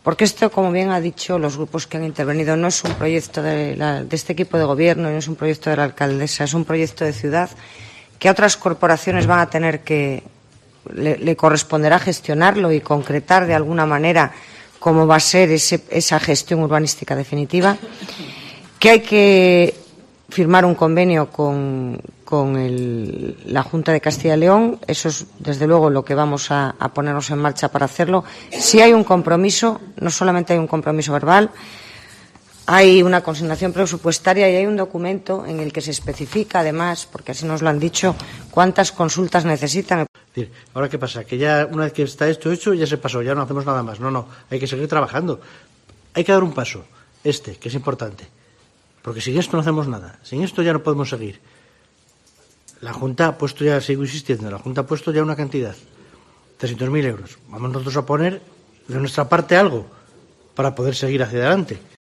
Porque esto, como bien ha dicho los grupos que han intervenido, no es un proyecto de este equipo de gobierno, no es un proyecto de la alcaldesa, es un proyecto de ciudad que a otras corporaciones van a tener que, le corresponderá gestionarlo y concretar de alguna manera cómo va a ser esa gestión urbanística definitiva, que hay que firmar un convenio con la Junta de Castilla y León. Eso es, desde luego, lo que vamos a ponernos en marcha para hacerlo. Si hay un compromiso, no solamente hay un compromiso verbal, hay una consignación presupuestaria y hay un documento en el que se especifica, además, porque así nos lo han dicho, cuántas consultas necesitan. ¿Ahora qué pasa? Que ya una vez que está esto hecho, ya se pasó, ya no hacemos nada más. No, hay que seguir trabajando. Hay que dar un paso, que es importante. Porque sin esto no hacemos nada. Sin esto ya no podemos seguir. La Junta ha puesto ya, sigo insistiendo, la Junta ha puesto ya una cantidad, 300.000 euros. Vamos nosotros a poner de nuestra parte algo para poder seguir hacia adelante.